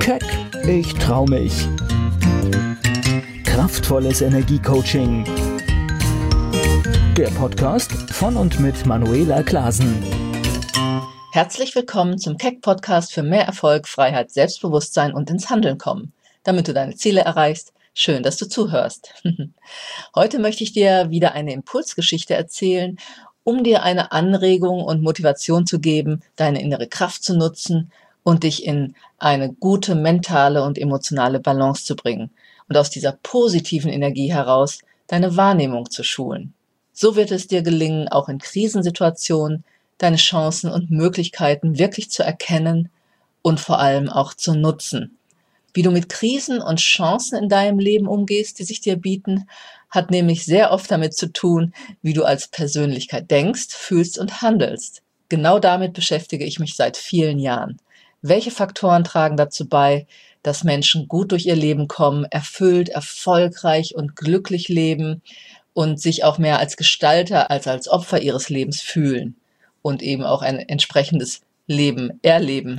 Keck, ich trau mich. Kraftvolles Energiecoaching. Der Podcast von und mit Manuela Klasen. Herzlich willkommen zum Keck-Podcast für mehr Erfolg, Freiheit, Selbstbewusstsein und ins Handeln kommen, damit du deine Ziele erreichst. Schön, dass du zuhörst. Heute möchte ich dir wieder eine Impulsgeschichte erzählen, um dir eine Anregung und Motivation zu geben, deine innere Kraft zu nutzen und dich in eine gute mentale und emotionale Balance zu bringen und aus dieser positiven Energie heraus deine Wahrnehmung zu schulen. So wird es dir gelingen, auch in Krisensituationen deine Chancen und Möglichkeiten wirklich zu erkennen und vor allem auch zu nutzen. Wie du mit Krisen und Chancen in deinem Leben umgehst, die sich dir bieten, hat nämlich sehr oft damit zu tun, wie du als Persönlichkeit denkst, fühlst und handelst. Genau damit beschäftige ich mich seit vielen Jahren. Welche Faktoren tragen dazu bei, dass Menschen gut durch ihr Leben kommen, erfüllt, erfolgreich und glücklich leben und sich auch mehr als Gestalter als als Opfer ihres Lebens fühlen und eben auch ein entsprechendes Leben erleben.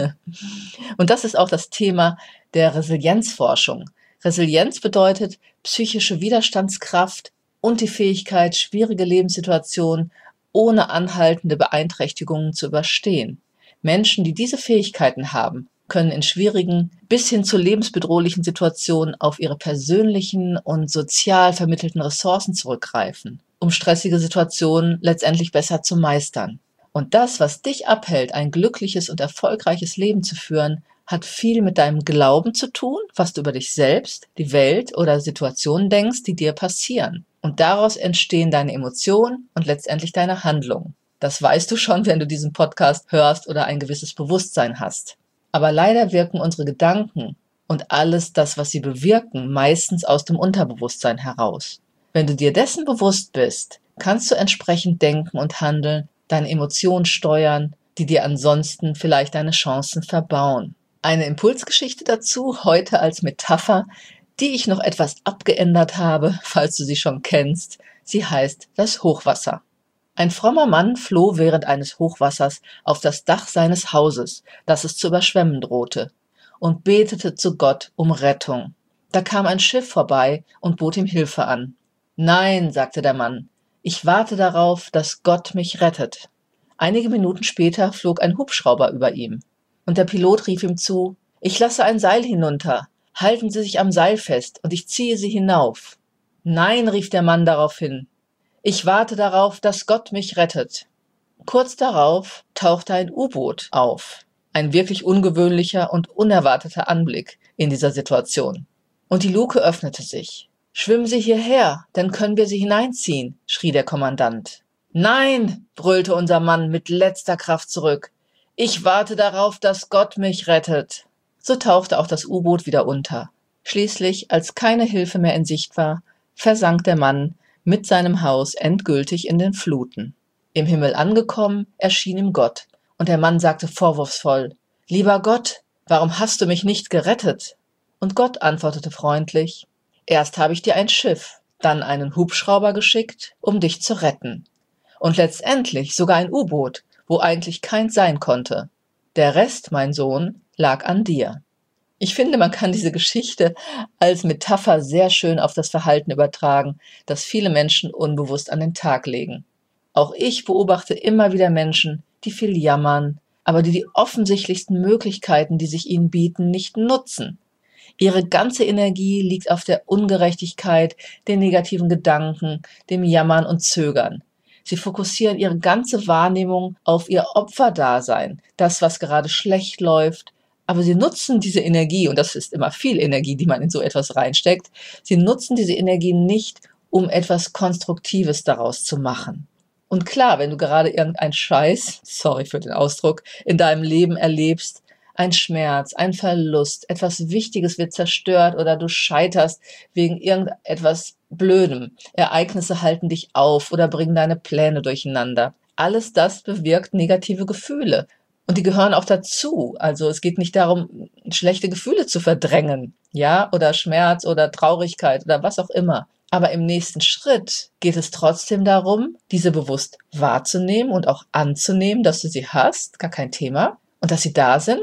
Und das ist auch das Thema der Resilienzforschung. Resilienz bedeutet psychische Widerstandskraft und die Fähigkeit, schwierige Lebenssituationen ohne anhaltende Beeinträchtigungen zu überstehen. Menschen, die diese Fähigkeiten haben, können in schwierigen bis hin zu lebensbedrohlichen Situationen auf ihre persönlichen und sozial vermittelten Ressourcen zurückgreifen, um stressige Situationen letztendlich besser zu meistern. Und das, was dich abhält, ein glückliches und erfolgreiches Leben zu führen, hat viel mit deinem Glauben zu tun, was du über dich selbst, die Welt oder Situationen denkst, die dir passieren. Und daraus entstehen deine Emotionen und letztendlich deine Handlungen. Das weißt du schon, wenn du diesen Podcast hörst oder ein gewisses Bewusstsein hast. Aber leider wirken unsere Gedanken und alles das, was sie bewirken, meistens aus dem Unterbewusstsein heraus. Wenn du dir dessen bewusst bist, kannst du entsprechend denken und handeln, deine Emotionen steuern, die dir ansonsten vielleicht deine Chancen verbauen. Eine Impulsgeschichte dazu, heute als Metapher, die ich noch etwas abgeändert habe, falls du sie schon kennst. Sie heißt das Hochwasser. Ein frommer Mann floh während eines Hochwassers auf das Dach seines Hauses, das es zu überschwemmen drohte, und betete zu Gott um Rettung. Da kam ein Schiff vorbei und bot ihm Hilfe an. »Nein«, sagte der Mann, »ich warte darauf, dass Gott mich rettet.« Einige Minuten später flog ein Hubschrauber über ihm, und der Pilot rief ihm zu, »Ich lasse ein Seil hinunter, halten Sie sich am Seil fest, und ich ziehe Sie hinauf.« »Nein«, rief der Mann daraufhin, »ich warte darauf, dass Gott mich rettet.« Kurz darauf tauchte ein U-Boot auf. Ein wirklich ungewöhnlicher und unerwarteter Anblick in dieser Situation. Und die Luke öffnete sich. »Schwimmen Sie hierher, dann können wir Sie hineinziehen«, schrie der Kommandant. »Nein«, brüllte unser Mann mit letzter Kraft zurück. »Ich warte darauf, dass Gott mich rettet.« So tauchte auch das U-Boot wieder unter. Schließlich, als keine Hilfe mehr in Sicht war, versank der Mann mit seinem Haus endgültig in den Fluten. Im Himmel angekommen, erschien ihm Gott, und der Mann sagte vorwurfsvoll, »Lieber Gott, warum hast du mich nicht gerettet?« Und Gott antwortete freundlich, »Erst habe ich dir ein Schiff, dann einen Hubschrauber geschickt, um dich zu retten. Und letztendlich sogar ein U-Boot, wo eigentlich keins sein konnte. Der Rest, mein Sohn, lag an dir.« Ich finde, man kann diese Geschichte als Metapher sehr schön auf das Verhalten übertragen, das viele Menschen unbewusst an den Tag legen. Auch ich beobachte immer wieder Menschen, die viel jammern, aber die offensichtlichsten Möglichkeiten, die sich ihnen bieten, nicht nutzen. Ihre ganze Energie liegt auf der Ungerechtigkeit, den negativen Gedanken, dem Jammern und Zögern. Sie fokussieren ihre ganze Wahrnehmung auf ihr Opferdasein, das, was gerade schlecht läuft, aber sie nutzen diese Energie, und das ist immer viel Energie, die man in so etwas reinsteckt, sie nutzen diese Energie nicht, um etwas Konstruktives daraus zu machen. Und klar, wenn du gerade irgendeinen Scheiß, sorry für den Ausdruck, in deinem Leben erlebst, ein Schmerz, ein Verlust, etwas Wichtiges wird zerstört oder du scheiterst wegen irgendetwas Blödem, Ereignisse halten dich auf oder bringen deine Pläne durcheinander. Alles das bewirkt negative Gefühle. Und die gehören auch dazu. Also es geht nicht darum, schlechte Gefühle zu verdrängen, ja, oder Schmerz oder Traurigkeit oder was auch immer. Aber im nächsten Schritt geht es trotzdem darum, diese bewusst wahrzunehmen und auch anzunehmen, dass du sie hast, gar kein Thema, und dass sie da sind,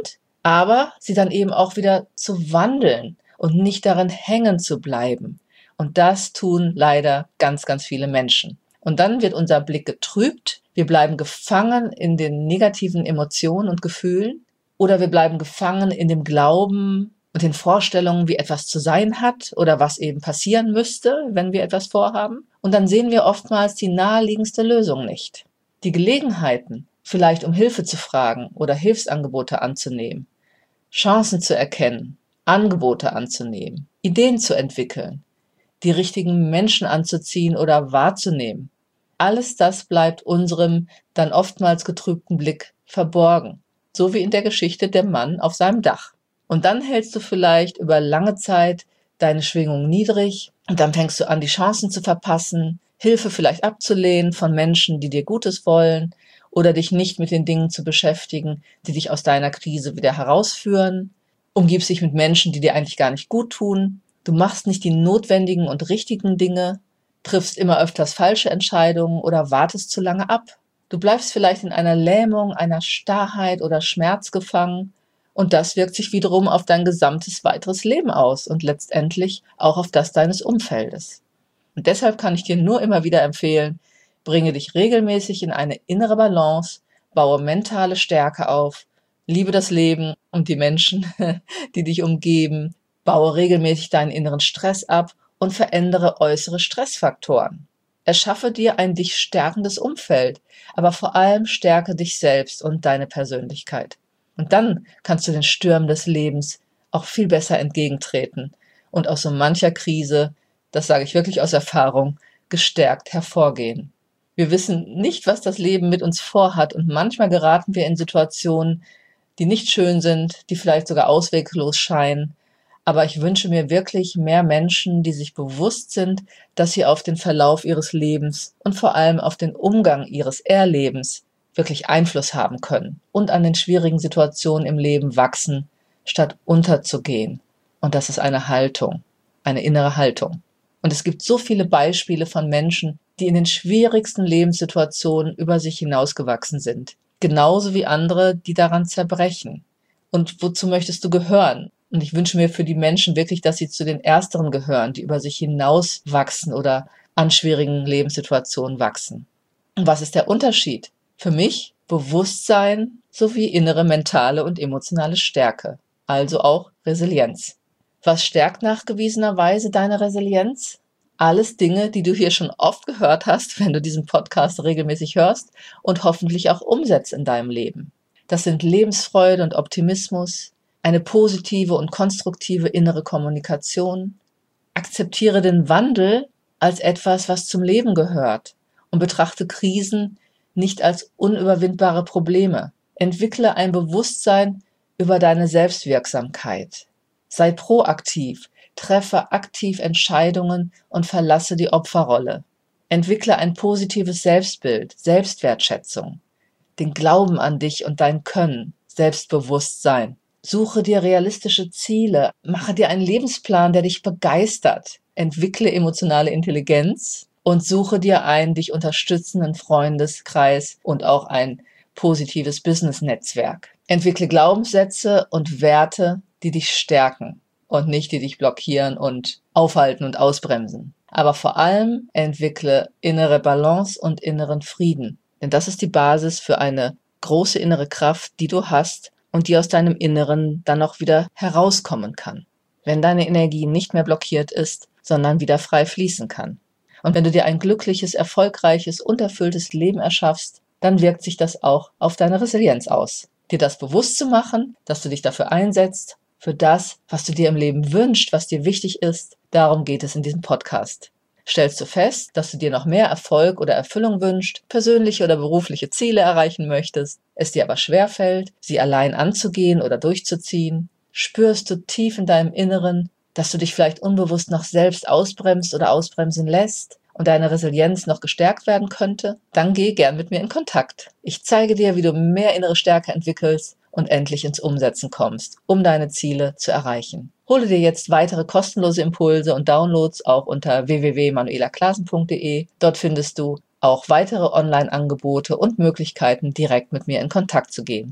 aber sie dann eben auch wieder zu wandeln und nicht darin hängen zu bleiben. Und das tun leider ganz, ganz viele Menschen. Und dann wird unser Blick getrübt, wir bleiben gefangen in den negativen Emotionen und Gefühlen oder wir bleiben gefangen in dem Glauben und den Vorstellungen, wie etwas zu sein hat oder was eben passieren müsste, wenn wir etwas vorhaben. Und dann sehen wir oftmals die naheliegendste Lösung nicht. Die Gelegenheiten, vielleicht um Hilfe zu fragen oder Hilfsangebote anzunehmen, Chancen zu erkennen, Angebote anzunehmen, Ideen zu entwickeln, die richtigen Menschen anzuziehen oder wahrzunehmen. Alles das bleibt unserem dann oftmals getrübten Blick verborgen, so wie in der Geschichte der Mann auf seinem Dach. Und dann hältst du vielleicht über lange Zeit deine Schwingung niedrig und dann fängst du an, die Chancen zu verpassen, Hilfe vielleicht abzulehnen von Menschen, die dir Gutes wollen oder dich nicht mit den Dingen zu beschäftigen, die dich aus deiner Krise wieder herausführen. Umgibst dich mit Menschen, die dir eigentlich gar nicht gut tun. Du machst nicht die notwendigen und richtigen Dinge, triffst immer öfters falsche Entscheidungen oder wartest zu lange ab. Du bleibst vielleicht in einer Lähmung, einer Starrheit oder Schmerz gefangen und das wirkt sich wiederum auf dein gesamtes weiteres Leben aus und letztendlich auch auf das deines Umfeldes. Und deshalb kann ich dir nur immer wieder empfehlen, bringe dich regelmäßig in eine innere Balance, baue mentale Stärke auf, liebe das Leben und die Menschen, die dich umgeben, baue regelmäßig deinen inneren Stress ab und verändere äußere Stressfaktoren. Erschaffe dir ein dich stärkendes Umfeld, aber vor allem stärke dich selbst und deine Persönlichkeit. Und dann kannst du den Stürmen des Lebens auch viel besser entgegentreten und aus so mancher Krise, das sage ich wirklich aus Erfahrung, gestärkt hervorgehen. Wir wissen nicht, was das Leben mit uns vorhat und manchmal geraten wir in Situationen, die nicht schön sind, die vielleicht sogar ausweglos scheinen. Aber ich wünsche mir wirklich mehr Menschen, die sich bewusst sind, dass sie auf den Verlauf ihres Lebens und vor allem auf den Umgang ihres Erlebens wirklich Einfluss haben können und an den schwierigen Situationen im Leben wachsen, statt unterzugehen. Und das ist eine Haltung, eine innere Haltung. Und es gibt so viele Beispiele von Menschen, die in den schwierigsten Lebenssituationen über sich hinausgewachsen sind. Genauso wie andere, die daran zerbrechen. Und wozu möchtest du gehören? Und ich wünsche mir für die Menschen wirklich, dass sie zu den Ersteren gehören, die über sich hinaus wachsen oder an schwierigen Lebenssituationen wachsen. Und was ist der Unterschied? Für mich Bewusstsein sowie innere mentale und emotionale Stärke, also auch Resilienz. Was stärkt nachgewiesenerweise deine Resilienz? Alles Dinge, die du hier schon oft gehört hast, wenn du diesen Podcast regelmäßig hörst und hoffentlich auch umsetzt in deinem Leben. Das sind Lebensfreude und Optimismus, eine positive und konstruktive innere Kommunikation. Akzeptiere den Wandel als etwas, was zum Leben gehört und betrachte Krisen nicht als unüberwindbare Probleme. Entwickle ein Bewusstsein über deine Selbstwirksamkeit. Sei proaktiv, treffe aktiv Entscheidungen und verlasse die Opferrolle. Entwickle ein positives Selbstbild, Selbstwertschätzung, den Glauben an dich und dein Können, Selbstbewusstsein. Suche dir realistische Ziele, mache dir einen Lebensplan, der dich begeistert. Entwickle emotionale Intelligenz und suche dir einen dich unterstützenden Freundeskreis und auch ein positives Business-Netzwerk. Entwickle Glaubenssätze und Werte, die dich stärken und nicht die dich blockieren und aufhalten und ausbremsen. Aber vor allem entwickle innere Balance und inneren Frieden. Denn das ist die Basis für eine große innere Kraft, die du hast und die aus deinem Inneren dann auch wieder herauskommen kann. Wenn deine Energie nicht mehr blockiert ist, sondern wieder frei fließen kann. Und wenn du dir ein glückliches, erfolgreiches, unterfülltes Leben erschaffst, dann wirkt sich das auch auf deine Resilienz aus. Dir das bewusst zu machen, dass du dich dafür einsetzt, für das, was du dir im Leben wünschst, was dir wichtig ist, darum geht es in diesem Podcast. Stellst du fest, dass du dir noch mehr Erfolg oder Erfüllung wünschst, persönliche oder berufliche Ziele erreichen möchtest, es dir aber schwerfällt, sie allein anzugehen oder durchzuziehen? Spürst du tief in deinem Inneren, dass du dich vielleicht unbewusst noch selbst ausbremst oder ausbremsen lässt und deine Resilienz noch gestärkt werden könnte? Dann geh gern mit mir in Kontakt. Ich zeige dir, wie du mehr innere Stärke entwickelst und endlich ins Umsetzen kommst, um deine Ziele zu erreichen. Hole dir jetzt weitere kostenlose Impulse und Downloads auch unter www.manuelaklasen.de. Dort findest du auch weitere Online-Angebote und Möglichkeiten, direkt mit mir in Kontakt zu gehen.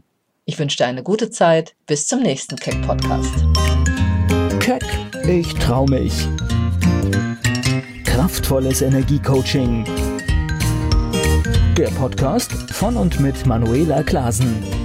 Ich wünsche dir eine gute Zeit. Bis zum nächsten Keck-Podcast. Keck, ich trau mich. Kraftvolles Energiecoaching. Der Podcast von und mit Manuela Klasen.